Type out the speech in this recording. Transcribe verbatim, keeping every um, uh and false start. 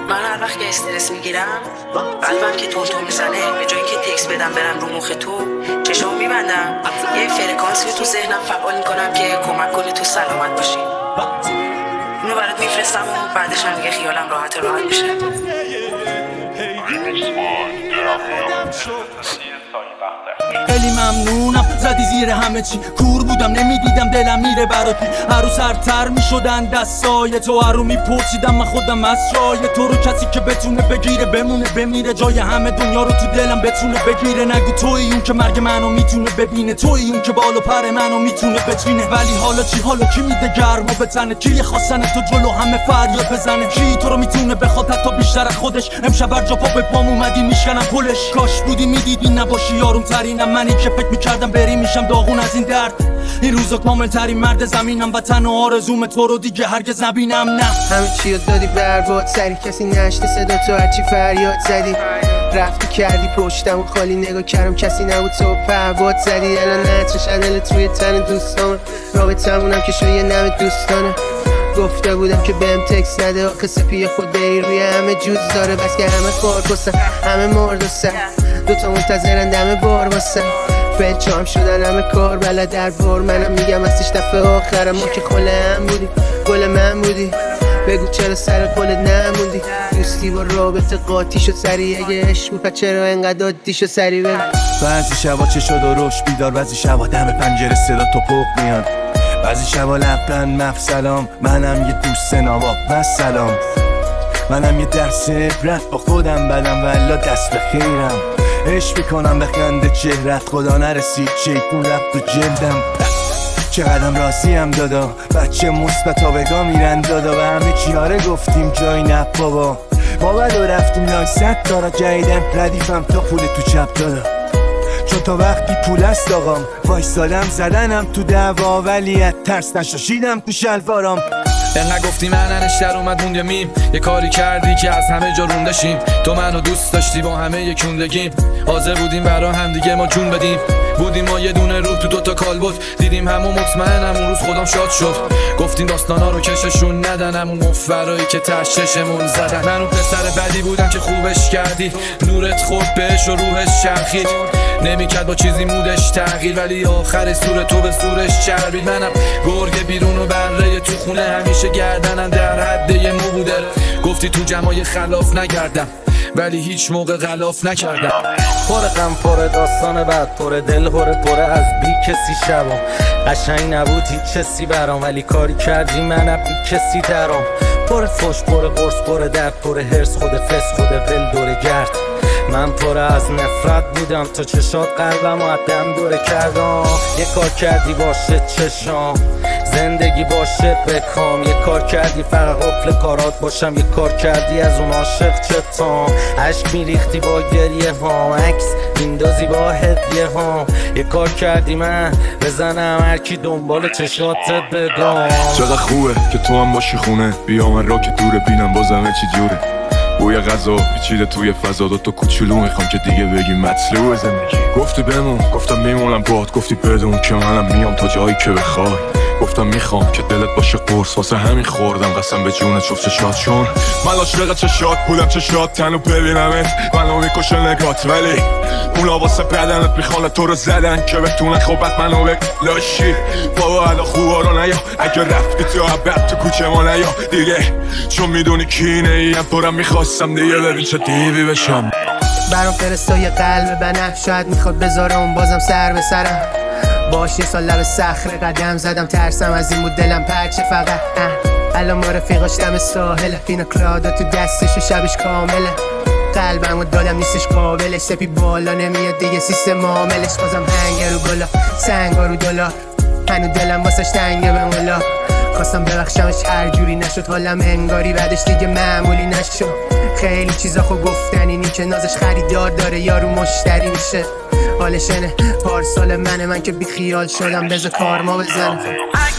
من هر وقت که استرس میگیرم قلبم که تون تون میزنه، به جایی که تکس بدم برم رو مخ تو چشام میبندم، یه فرکانسی تو ذهنم فعال میکنم که کمک کنه تو سلامت باشی. اونو برات میفرستم و بعدش هم دیگه خیالم راحت راحت میشه. خیلی ممنونم زدی زیر همه چی، کور بودم نمیدیدم دلم میره براتی، هر رو سرتر میشدن دستای تو، هر رو میپرسیدم من خودم از جای تو رو، کسی که بتونه بگیره بمونه بمیره، جای همه دنیا رو تو دلم بتونه بگیره. نگو توی اون که مرگ منو میتونه ببینه، توی اون که بال و پر منو میتونه بچینه، ولی حالا چی؟ حالا کی میده گرما به تنه؟ کی خواستن تو جلو همه فریاد بزنه؟ کی تو رو میتونه بخواد حتی بیشتر از خودش؟ امشب هر جا پا به پام اومدی میشکنم پلش، کاش بودی میدیدی نباشی یارم ترینم، منی که فکر میکردم بری میشم داغون از این درد. این روزا کامل ترین مرد زمینم، وطن و آرزوم تو رو دیگه هرگز نبینم. نه همه چی رو دادی برباد، سری کسی نشته صدا تو هرچی فریاد زدی، رفتی کردی پشتم و خالی نگاه کردم کسی نبود تو پرباد زدی. الان نترش عدلت روی تن دوستان، رابطمونم که شو یه نم دوستانه، گفته بودم که بهم تکس نده، آخه سپی خود بری روی همه جوز داره، بس که همه خار کسن همه مرد و سر، دوتا منتظرن دم بار واسه فیل چام شدن همه کار بلد در بار، منم میگم ازش دفعه آخرم ما که خله هم بودی گل من بودی، بگو چرا سر قولت نموندی، دوستی با رابطه قاطی شد سری، اگه عشق بود چرا انقدر عادی شد سری بگو. بعضی شبا چه شد و روش بیدار، بعضی شبا دم پنجره صدا تو پوق میاد، بعضی شبا لبن مفسلام، منم یه دوست نواب مسلام، منم یه درس عبرت با خودم بدم والا دست به خیرم، عشق میکنم به خنده چهرت، خدا نرسید شیطون رفت تو جلدم، چقدرم راضیم دادا، بچه مثبت آبگاه میرن دادا، و همه چیاره گفتیم جای نه بابا، ما بلو رفتیم لای ست دارا جایدم ردیفم تا پول تو چپ دادا، چون تا وقتی پول است آقام وایستادم زدنم تو دعوا، ولی از ترس نشاشیدم تو شلوارام. انقدر گفتی مننش در اومد موند میم، یه کاری کردی که از همه جا روندشیم، تو منو دوست داشتی با همه یکوندگیم، حاضر بودیم برا هم دیگه ما جون بدیم، بودیم ما یه دونه روح تو دوتا کالبد، دیدیم همون مطمئنم اون روز خودم شاد شد، گفتیم داستانا رو کششون ندن، همون مفرایی که تش چشمون زدن، من اون پسر بدی بودم که خوبش کردی، نورت خورد بهش و روحش چرخید، نمیکرد با چیزی مودش تغییر، ولی آخر سور تو به سورش چربید، منم گرگ بیرون و بره تو خونه، همیشه گردنم در حد یه مو بوده، گفتی تو جمعای خلاف نگردم ولی هیچ موقع غلاف نکردم. پر غم پر داستان بعد پر دل پر پر از بی کسی شبام، قشنگ نبود هیچ کسی برام، ولی کاری کردی من بی کسی درام، پر فش پر قرص پر درد پر هرس خود فس خود ول دور گرد، من پر از نفرت بودم تا چشات قلبم و دم دوره کردم، یه کار کردی باشه چشام زندگی باشه بکام، یه کار کردی فقط قفل کارات باشم، یه کار کردی از اون عاشق چتام، عشق میریختی با گریه هام، عکس میندازی با هدیه هام، یه کار کردی من بزنم هرکی دنبال چشاتت بگم. چقدر خوبه که تو هم باشی خونه، بیا من را که دوره بینم بازم چی جوره، بوی غذا پیچیده توی فضا، دو تا کوچولو میخوام که دیگه بگی مطلوب زندگی، گفتی بمون گفتم میمونم باد، گفتی بدون که منم میام تا جایی که بخوای، گفتم میخوام که دلت باشه قرص، واسه همین خوردم قسم به جونت شفت چشات، چون من عاشق چشات بودم، چشات تنو ببینمت منو میکشه نگات، ولی اونا واسه بدنت میخوان تو رو زدن که بتونن خوبت منو بلاشی، بابا ادا خوبا رو نیا، اگه رفتی تو عبد تو کوچه ما نیا دیگه، چون میدونی کینه ایم پرم میخواستم دیگه ببین چه دیوی بشم. برام فرستا یه قلب بنفش، شاید میخواد بذاره اون بازم سر به سرم، باش یه سال لب صخره قدم زدم، ترسم از این بود دلم پرچه فقط، الان ما رفیقاش دم ساحله، پینا کلادا تو دستش و شبش کامله، قلبم و دادم نیستش قابلش، سپی بالا نمیاد دیگه سیستم معاملش، بازم هنگ رو گلا سنگا رو دلار، هنو دلم واسش تنگه به مولا، خواستم ببخشمش هر جوری نشد، حالم انگاری بعدش دیگه معمولی نشد، خیلی چیزا خو گفتنی نی که نازش خریدار داره یارو مشتری میشه، حالشنه پارسال منه من که بی خیال شدم بذار کار ما بزنه.